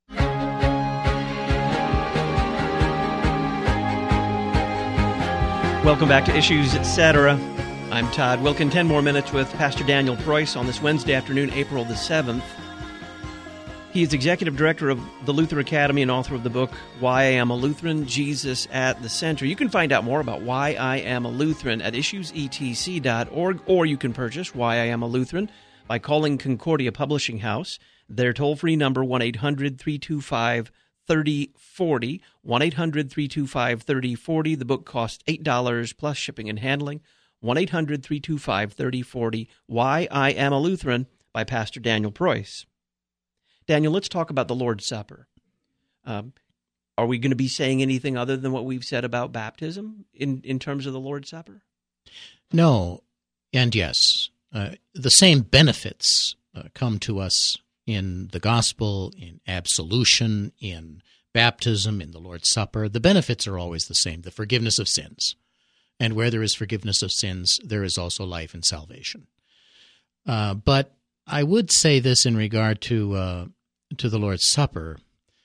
Welcome back to Issues, et cetera. I'm Todd Wilkin. Ten more minutes with Pastor Daniel Preuss on this Wednesday afternoon, April the seventh. He is Executive Director of the Luther Academy and author of the book, Why I Am a Lutheran, Jesus at the Center. You can find out more about Why I Am a Lutheran at issues e t c dot org, or you can purchase Why I Am a Lutheran by calling Concordia Publishing House. Their toll-free number, one eight hundred, three two five, three oh four oh, one eight hundred, three two five, three oh four oh. The book costs eight dollars plus shipping and handling. one eight hundred, three two five, three oh four oh, Why I Am a Lutheran by Pastor Daniel Preuss. Daniel, let's talk about the Lord's Supper. Um, are we going to be saying anything other than what we've said about baptism in, in terms of the Lord's Supper? No, and yes. Uh, the same benefits uh, come to us in the gospel, in absolution, in baptism, in the Lord's Supper. The benefits are always the same, the forgiveness of sins. And where there is forgiveness of sins, there is also life and salvation. Uh, but I would say this in regard to uh, to the Lord's Supper.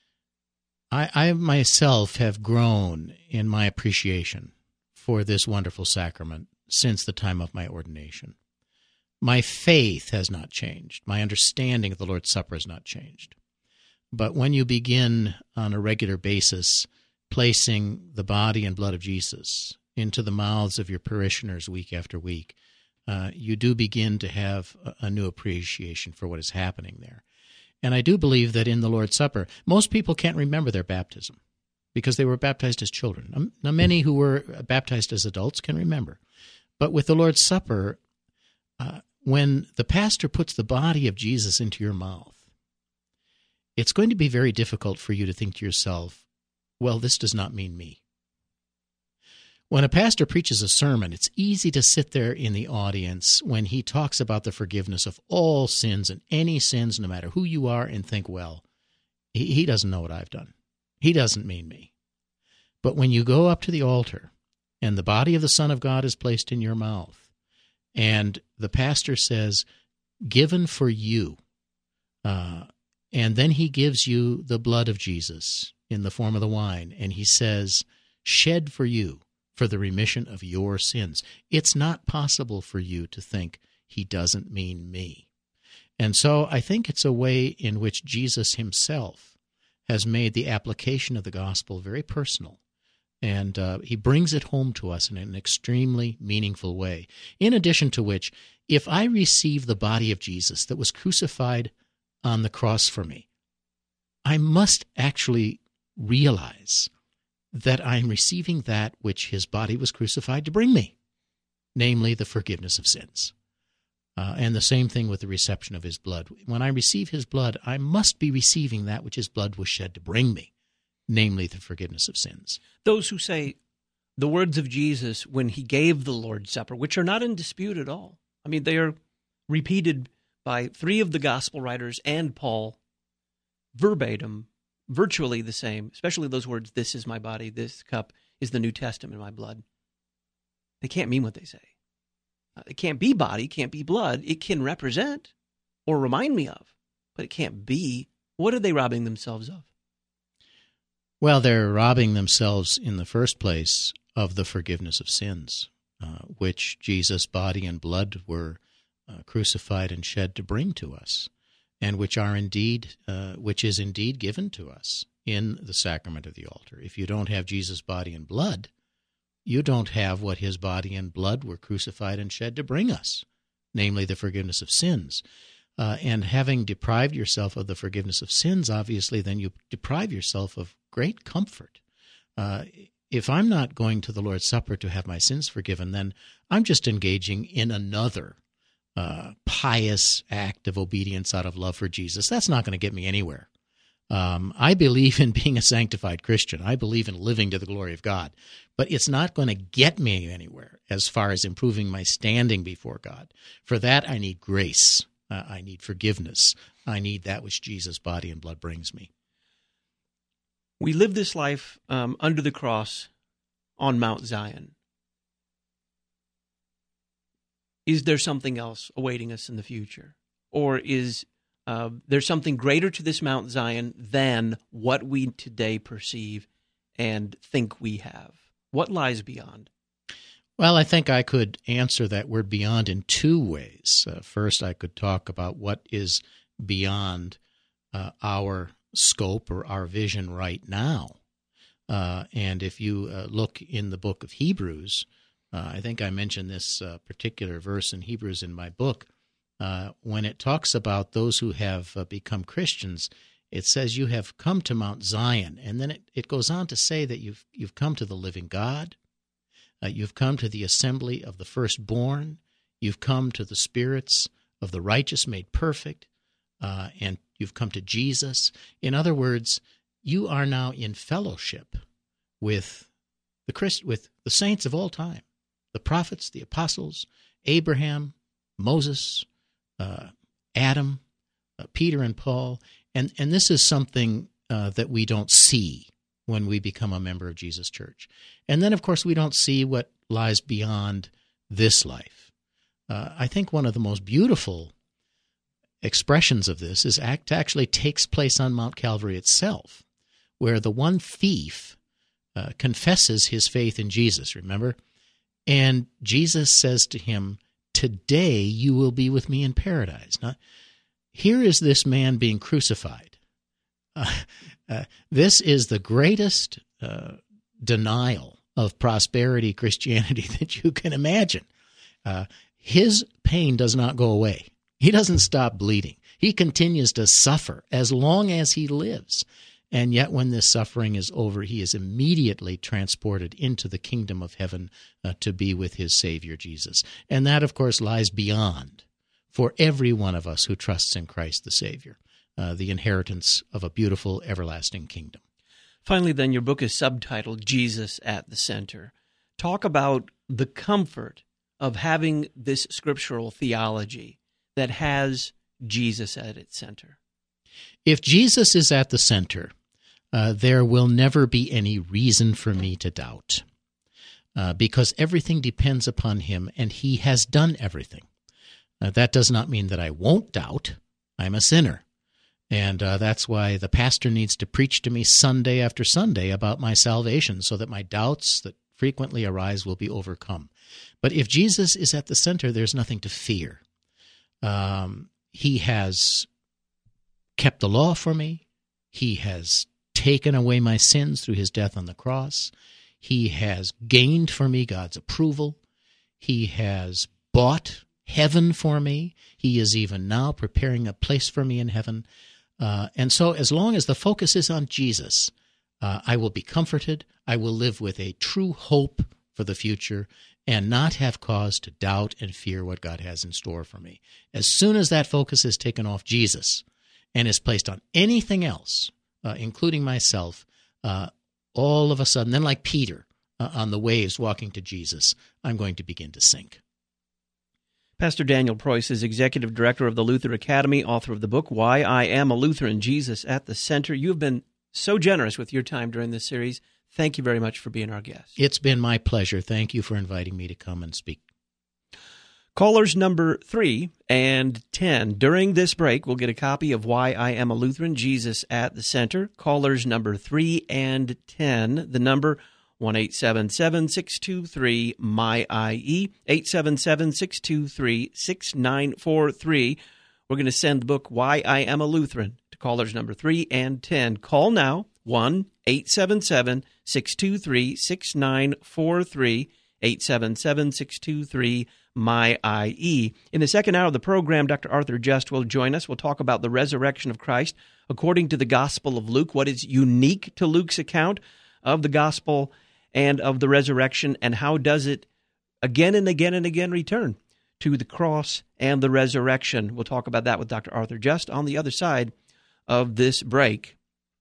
I, I myself have grown in my appreciation for this wonderful sacrament since the time of my ordination. My faith has not changed. My understanding of the Lord's Supper has not changed. But when you begin on a regular basis placing the body and blood of Jesus into the mouths of your parishioners week after week, uh, you do begin to have a, a new appreciation for what is happening there. And I do believe that in the Lord's Supper, most people can't remember their baptism because they were baptized as children. Now, many who were baptized as adults can remember. But with the Lord's Supper, uh, when the pastor puts the body of Jesus into your mouth, it's going to be very difficult for you to think to yourself, well, this does not mean me. When a pastor preaches a sermon, it's easy to sit there in the audience when he talks about the forgiveness of all sins and any sins, no matter who you are, and think, well, he, he doesn't know what I've done. He doesn't mean me. But when you go up to the altar and the body of the Son of God is placed in your mouth, and the pastor says, given for you, uh, and then he gives you the blood of Jesus in the form of the wine, and he says, shed for you for the remission of your sins. It's not possible for you to think he doesn't mean me. And so I think it's a way in which Jesus himself has made the application of the gospel very personal. And uh, he brings it home to us in an extremely meaningful way. In addition to which, if I receive the body of Jesus that was crucified on the cross for me, I must actually realize that I am receiving that which his body was crucified to bring me, namely the forgiveness of sins. Uh, and the same thing with the reception of his blood. When I receive his blood, I must be receiving that which his blood was shed to bring me, namely the forgiveness of sins. Those who say the words of Jesus when he gave the Lord's Supper, which are not in dispute at all. I mean, they are repeated by three of the gospel writers and Paul, verbatim, virtually the same, especially those words, this is my body, this cup is the New Testament, my blood. They can't mean what they say. Uh, it can't be body, can't be blood. It can represent or remind me of, but it can't be. What are they robbing themselves of? Well, they're robbing themselves in the first place of the forgiveness of sins, uh, which Jesus' body and blood were uh, crucified and shed to bring to us, and which are indeed, uh, which is indeed given to us in the sacrament of the altar. If you don't have Jesus' body and blood, you don't have what his body and blood were crucified and shed to bring us, namely the forgiveness of sins. Uh, and having deprived yourself of the forgiveness of sins, obviously, then you deprive yourself of great comfort. Uh, if I'm not going to the Lord's Supper to have my sins forgiven, then I'm just engaging in another uh, pious act of obedience out of love for Jesus. That's not going to get me anywhere. Um, I believe in being a sanctified Christian. I believe in living to the glory of God. But it's not going to get me anywhere as far as improving my standing before God. For that, I need grace. Uh, I need forgiveness. I need that which Jesus' body and blood brings me. We live this life um, under the cross on Mount Zion. Is there something else awaiting us in the future? Or is uh, there something greater to this Mount Zion than what we today perceive and think we have? What lies beyond? Well, I think I could answer that word beyond in two ways. Uh, first, I could talk about what is beyond uh, our scope or our vision right now. Uh, and if you uh, look in the book of Hebrews, uh, I think I mentioned this uh, particular verse in Hebrews in my book, uh, when it talks about those who have uh, become Christians, it says you have come to Mount Zion. And then it, it goes on to say that you've you've come to the living God. Uh, you've come to the assembly of the firstborn. You've come to the spirits of the righteous made perfect. Uh, and you've come to Jesus. In other words, you are now in fellowship with the Christ, with the saints of all time, the prophets, the apostles, Abraham, Moses, uh, Adam, uh, Peter and Paul. And, and this is something uh, that we don't see when we become a member of Jesus Church. And then, of course, we don't see what lies beyond this life. Uh, I think one of the most beautiful expressions of this is act actually takes place on Mount Calvary itself, where the one thief uh, confesses his faith in Jesus, remember? And Jesus says to him, "Today you will be with me in paradise." Now, here is this man being crucified. Uh, uh, this is the greatest uh, denial of prosperity Christianity that you can imagine. Uh, his pain does not go away. He doesn't stop bleeding. He continues to suffer as long as he lives. And yet when this suffering is over, he is immediately transported into the kingdom of heaven uh, to be with his Savior, Jesus. And that, of course, lies beyond, for every one of us who trusts in Christ the Savior, uh, the inheritance of a beautiful, everlasting kingdom. Finally, then, your book is subtitled Jesus at the Center. Talk about the comfort of having this scriptural theology that has Jesus at its center. If Jesus is at the center, uh, there will never be any reason for me to doubt, uh, because everything depends upon him, and he has done everything. Uh, that does not mean that I won't doubt. I'm a sinner. And uh, that's why the pastor needs to preach to me Sunday after Sunday about my salvation, so that my doubts that frequently arise will be overcome. But if Jesus is at the center, there's nothing to fear. Um, he has kept the law for me. He has taken away my sins through his death on the cross. He has gained for me God's approval. He has bought heaven for me. He is even now preparing a place for me in heaven. Uh, and so as long as the focus is on Jesus, uh, I will be comforted. I will live with a true hope for the future and not have cause to doubt and fear what God has in store for me. As soon as that focus is taken off Jesus and is placed on anything else, uh, including myself, uh, all of a sudden, then like Peter uh, on the waves walking to Jesus, I'm going to begin to sink. Pastor Daniel Preuss is Executive Director of the Luther Academy, author of the book, Why I Am a Lutheran, Jesus at the Center. You've been so generous with your time during this series. Thank you very much for being our guest. It's been my pleasure. Thank you for inviting me to come and speak. Callers number three and ten. During this break, we'll get a copy of Why I Am a Lutheran, Jesus at the Center. Callers number three and ten. The number one eight seven seven, six two three, M Y I E, eight seven seven, six two three, six nine four three. We're going to send the book Why I Am a Lutheran to callers number three and ten. Call now, one eight seven seven, six two three, six nine four three, eight seven seven, six two three, M Y I E. In the second hour of the program, Doctor Arthur Just will join us. We'll talk about the resurrection of Christ according to the Gospel of Luke, what is unique to Luke's account of the Gospel and of the resurrection, and how does it again and again and again return to the cross and the resurrection. We'll talk about that with Doctor Arthur Just on the other side of this break.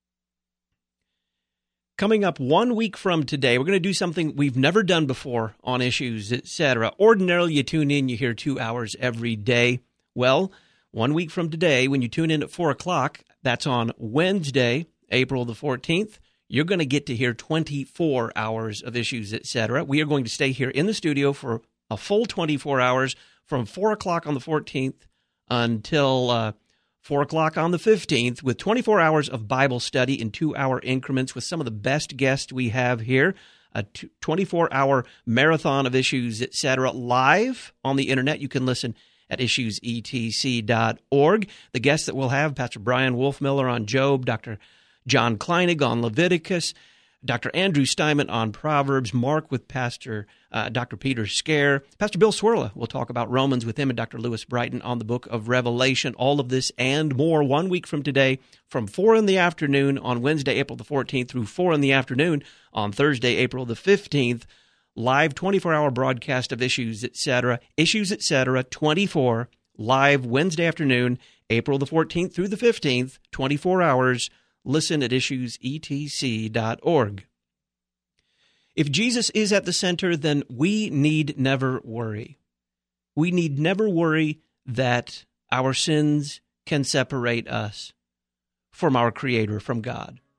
Coming up one week from today, we're going to do something we've never done before on Issues, et cetera. Ordinarily, you tune in, you hear two hours every day. Well, one week from today, when you tune in at four o'clock, that's on Wednesday, April the fourteenth, you're going to get to hear twenty-four hours of Issues, et cetera. We are going to stay here in the studio for a full twenty-four hours from four o'clock on the fourteenth until uh, four o'clock on the fifteenth with twenty-four hours of Bible study in two-hour increments with some of the best guests we have here. A twenty-four hour marathon of Issues, et cetera, live on the Internet. You can listen at issues e t c dot org. The guests that we'll have, Pastor Brian Wolfmiller on Job, Doctor John Kleinig on Leviticus, Doctor Andrew Steinman on Proverbs, Mark with Pastor uh, Doctor Peter Scare. Pastor Bill Swirla will talk about Romans with him, and Doctor Lewis Brighton on the book of Revelation. All of this and more one week from today from four in the afternoon on Wednesday, April the fourteenth through four in the afternoon on Thursday, April the fifteenth. Live twenty-four hour broadcast of Issues, et cetera. Issues, et cetera, twenty-four, live Wednesday afternoon, April the fourteenth through the fifteenth, twenty-four hours. Listen at issues e t c dot org. If Jesus is at the center, then we need never worry. We need never worry that our sins can separate us from our Creator, from God.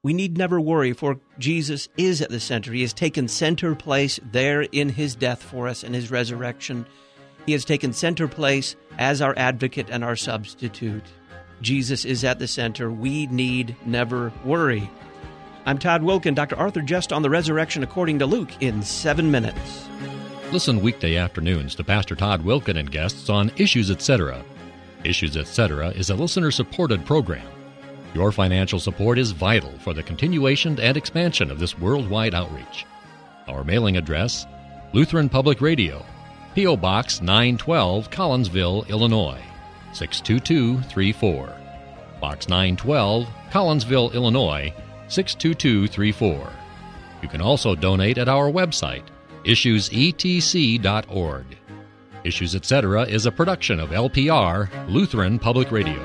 We need never worry, for Jesus is at the center. He has taken center place there in his death for us and his resurrection. He has taken center place as our advocate and our substitute. Jesus is at the center. We need never worry. I'm Todd Wilken. Doctor Arthur Just on the resurrection according to Luke in seven minutes. Listen weekday afternoons to Pastor Todd Wilken and guests on Issues Etc. Issues Etc. is a listener-supported program. Your financial support is vital for the continuation and expansion of this worldwide outreach. Our mailing address, Lutheran Public Radio, P O. Box nine twelve, Collinsville, Illinois, six two two three four. Box nine twelve, Collinsville, Illinois, six two two three four. You can also donate at our website, issues e t c dot org. Issues Etc. is a production of L P R, Lutheran Public Radio.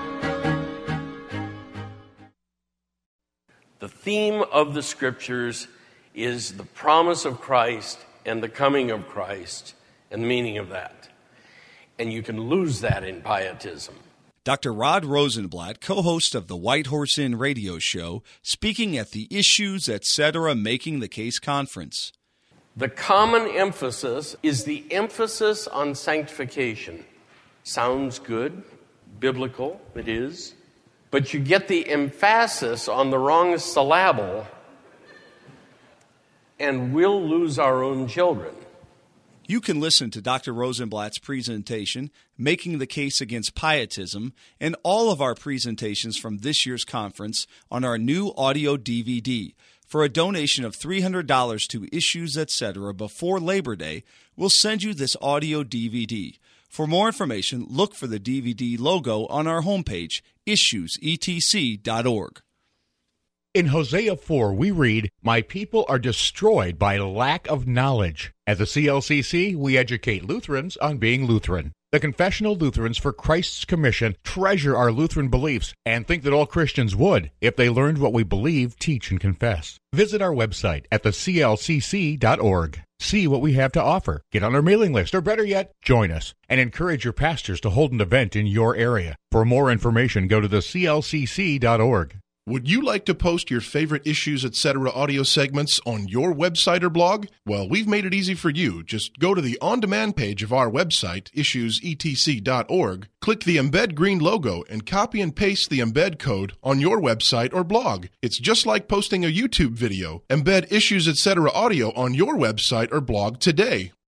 The theme of the Scriptures is the promise of Christ and the coming of Christ and the meaning of that. And you can lose that in pietism. Doctor Rod Rosenblatt, co-host of the White Horse Inn radio show, speaking at the Issues Etc. Making the Case conference. The common emphasis is the emphasis on sanctification. Sounds good, biblical, it is. But you get the emphasis on the wrong syllable, and we'll lose our own children. You can listen to Doctor Rosenblatt's presentation, Making the Case Against Pietism, and all of our presentations from this year's conference on our new audio D V D. For a donation of three hundred dollars to Issues Etc. before Labor Day, we'll send you this audio D V D. For more information, look for the D V D logo on our homepage, issues e t c dot org. In Hosea four, we read, "My people are destroyed by lack of knowledge." At the C L C C, we educate Lutherans on being Lutheran. The Confessional Lutherans for Christ's Commission treasure our Lutheran beliefs and think that all Christians would if they learned what we believe, teach, and confess. Visit our website at the c l c c dot org. See what we have to offer. Get on our mailing list, or better yet, join us, and encourage your pastors to hold an event in your area. For more information, go to the c l c c dot org. Would you like to post your favorite Issues Etc. audio segments on your website or blog? Well, we've made it easy for you. Just go to the on-demand page of our website, issues e t c dot org, click the Embed Green logo, and copy and paste the embed code on your website or blog. It's just like posting a YouTube video. Embed Issues Etc. audio on your website or blog today.